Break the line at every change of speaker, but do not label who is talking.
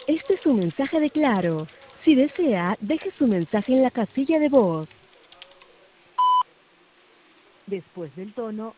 Este es un mensaje de Claro. Si desea, deje su mensaje en la casilla de voz. Después del tono,